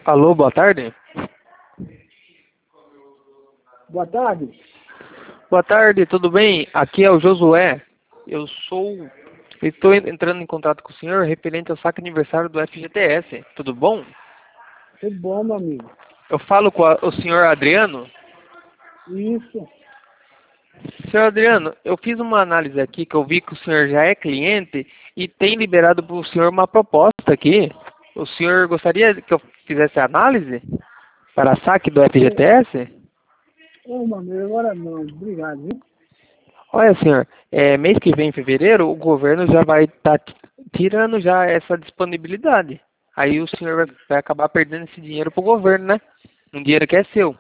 Alô, boa tarde? Boa tarde. Boa tarde, tudo bem? Aqui é o Josué. Estou entrando em contato com o senhor referente ao saque aniversário do FGTS. Tudo bom? Tudo bom, meu amigo? Eu falo com o senhor Adriano. Isso. Senhor Adriano, eu fiz uma análise aqui que eu vi que o senhor já é cliente e tem liberado para o senhor uma proposta aqui. O senhor gostaria que eu fizesse a análise para saque do FGTS? Ô, meu amigo, agora não. Obrigado, viu? Olha, senhor, mês que vem, em fevereiro, o governo já vai estar tirando já essa disponibilidade. Aí o senhor vai acabar perdendo esse dinheiro para o governo, né? Um dinheiro que é seu.